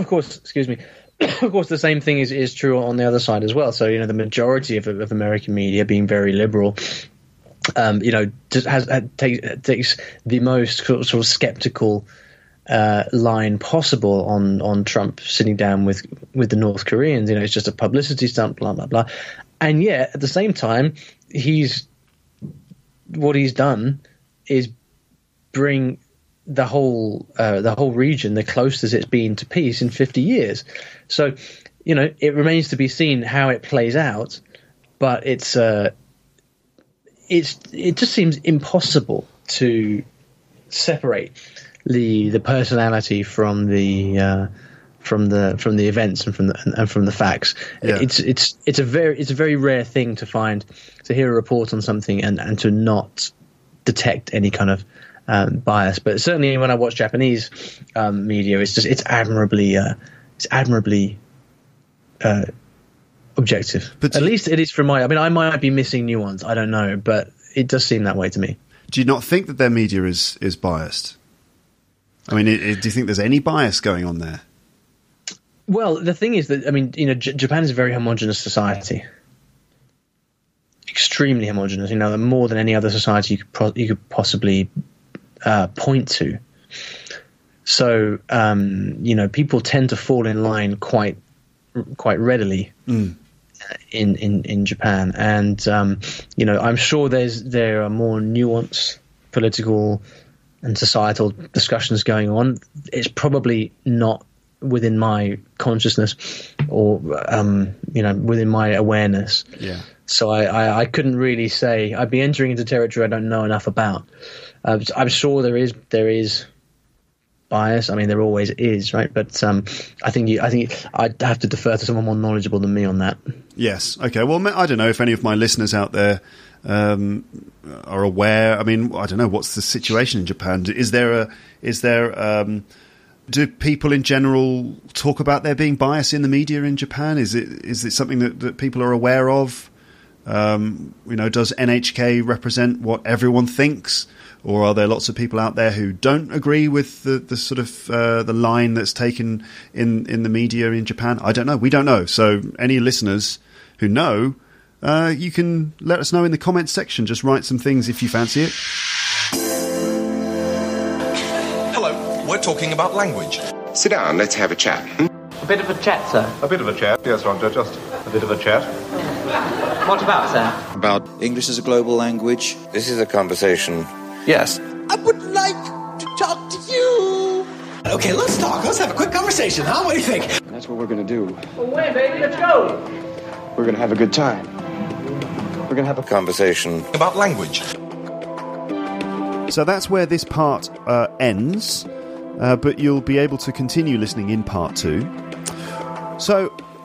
same thing is true on the other side as well. So the majority of American media, being very liberal, just takes the most sort of skeptical line possible on Trump sitting down with the North Koreans. It's just a publicity stunt, blah blah blah. And yet at the same time, what he's done is bring the whole region the closest it's been to peace in 50 years. So, it remains to be seen how it plays out, but it just seems impossible to separate the personality from the events and from the facts. Yeah. It's a very rare thing to hear a report on something and to not detect any kind of bias, but certainly when I watch Japanese media, it's admirably objective. But at least it is from I might be missing new ones. I don't know, but it does seem that way to me. Do you not think that their media is biased? I mean, do you think there's any bias going on there? Well, the thing is that Japan is a very homogenous society. Extremely homogenous. More than any other society you could possibly point to. So people tend to fall in line quite readily in Japan, and I'm sure there are more nuanced political and societal discussions going on. It's probably not within my consciousness or within my awareness. Yeah. So I couldn't really say. I'd be entering into territory I don't know enough about. I'm sure there is bias. I mean, there always is, right? But I think I'd have to defer to someone more knowledgeable than me on that. Yes. Okay. Well, I don't know if any of my listeners out there are aware. I mean, I don't know what's the situation in Japan. Do people in general talk about there being bias in the media in Japan? Is it something that people are aware of? Does NHK represent what everyone thinks? Or are there lots of people out there who don't agree with the sort of the line that's taken in the media in Japan? I don't know. We don't know. So any listeners who know, you can let us know in the comments section. Just write some things if you fancy it. Hello, we're talking about language. Sit down, let's have a chat. A bit of a chat, sir. A bit of a chat, yes, Roger, just a bit of a chat. What about, sir? About English as a global language. This is a conversation. Yes. I would like to talk to you. Okay, let's talk. Let's have a quick conversation, huh? What do you think? That's what we're going to do. Well, when, baby? Let's go. We're going to have a good time. We're going to have a conversation about language. So that's where this part ends, but you'll be able to continue listening in part 2. So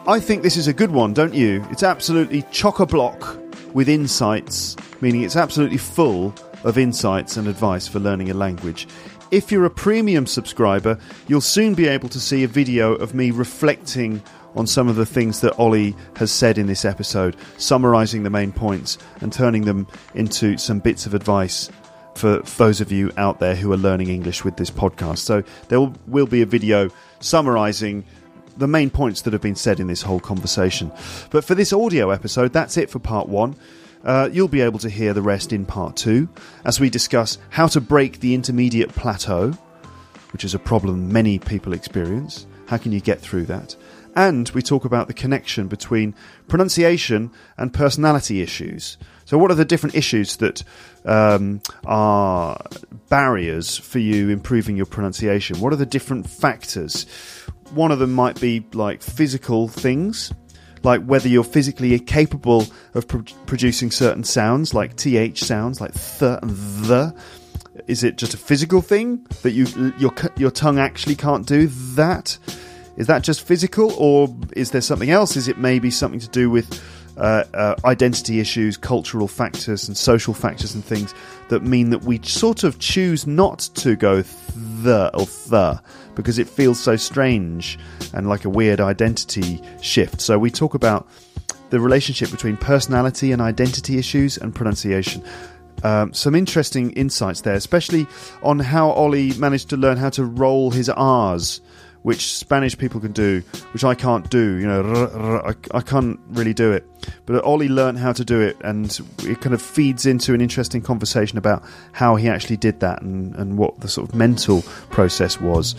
I think this is a good one, don't you? It's absolutely chock-a-block with insights, meaning it's absolutely full of insights and advice for learning a language. If you're a premium subscriber, you'll soon be able to see a video of me reflecting on some of the things that Ollie has said in this episode, summarising the main points and turning them into some bits of advice for those of you out there who are learning English with this podcast. So there will be a video summarising the main points that have been said in this whole conversation. But for this audio episode, that's it for part 1. You'll be able to hear the rest in part 2 as we discuss how to break the intermediate plateau, which is a problem many people experience. How can you get through that? And we talk about the connection between pronunciation and personality issues. So what are the different issues that are barriers for you improving your pronunciation? What are the different factors? One of them might be like physical things, like whether you're physically capable of producing certain sounds, like TH sounds, like th and the. Is it just a physical thing that your tongue actually can't do that? Is that just physical, or is there something else? Is it maybe something to do with identity issues, cultural factors and social factors and things that mean that we sort of choose not to go the or the because it feels so strange and like a weird identity shift. So we talk about the relationship between personality and identity issues and pronunciation. Some interesting insights there, especially on how Ollie managed to learn how to roll his R's, which Spanish people can do, which I can't do. You know, I can't really do it. But Ollie learned how to do it, and it kind of feeds into an interesting conversation about how he actually did that and what the sort of mental process was.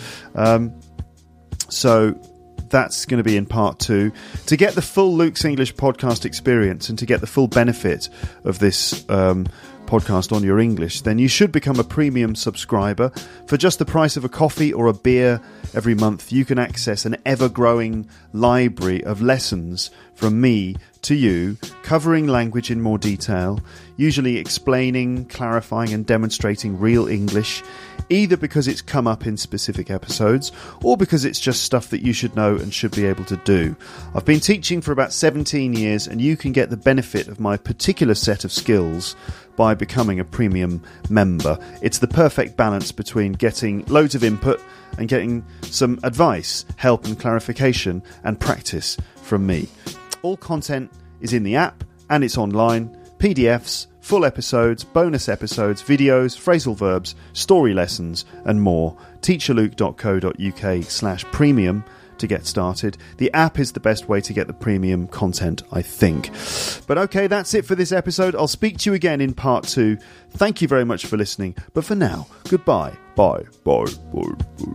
So that's going to be in part 2. To get the full Luke's English podcast experience and to get the full benefit of this podcast on your English, then you should become a premium subscriber. For just the price of a coffee or a beer every month, you can access an ever-growing library of lessons from me to you, covering language in more detail, usually explaining, clarifying and demonstrating real English, either because it's come up in specific episodes or because it's just stuff that you should know and should be able to do. I've been teaching for about 17 years, and you can get the benefit of my particular set of skills by becoming a premium member. It's the perfect balance between getting loads of input and getting some advice, help and clarification and practice from me. All content is in the app and it's online. PDFs, full episodes, bonus episodes, videos, phrasal verbs, story lessons and more. teacherluke.co.uk/premium to get started. The app is the best way to get the premium content, I think. But okay, that's it for this episode. I'll speak to you again in part 2. Thank you very much for listening. But for now, goodbye. Bye. Bye. Bye. Bye.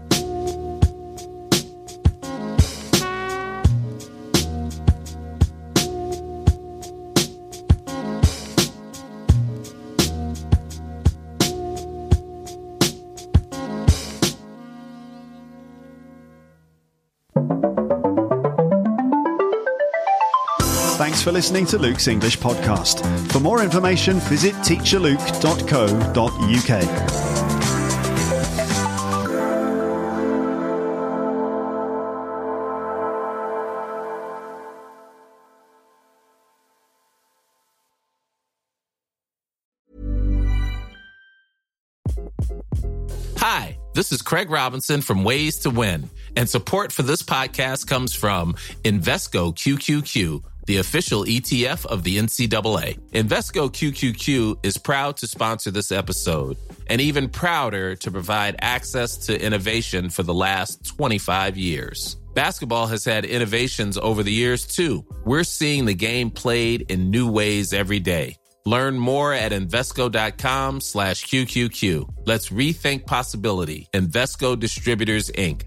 Thanks for listening to Luke's English Podcast. For more information, visit teacherluke.co.uk. Hi, this is Craig Robinson from Ways to Win, and support for this podcast comes from Invesco QQQ, the official ETF of the NCAA. Invesco QQQ is proud to sponsor this episode, and even prouder to provide access to innovation for the last 25 years. Basketball has had innovations over the years, too. We're seeing the game played in new ways every day. Learn more at Invesco.com/QQQ. Let's rethink possibility. Invesco Distributors, Inc.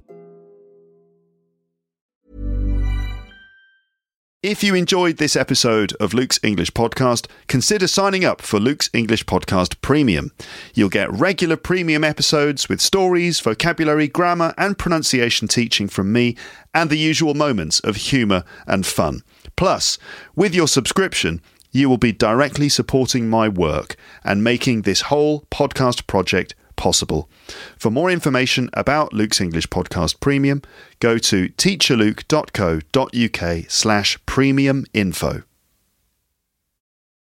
If you enjoyed this episode of Luke's English Podcast, consider signing up for Luke's English Podcast Premium. You'll get regular premium episodes with stories, vocabulary, grammar and pronunciation teaching from me, and the usual moments of humour and fun. Plus, with your subscription, you will be directly supporting my work and making this whole podcast project possible. For more information about Luke's English Podcast Premium, go to teacherluke.co.uk/premium info.